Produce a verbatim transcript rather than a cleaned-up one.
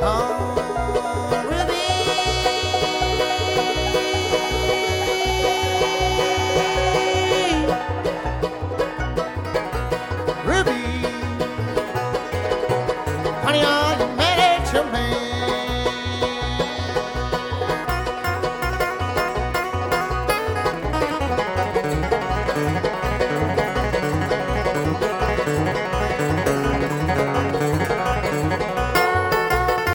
Oh, Ruby, Ruby, honey, are you married to me?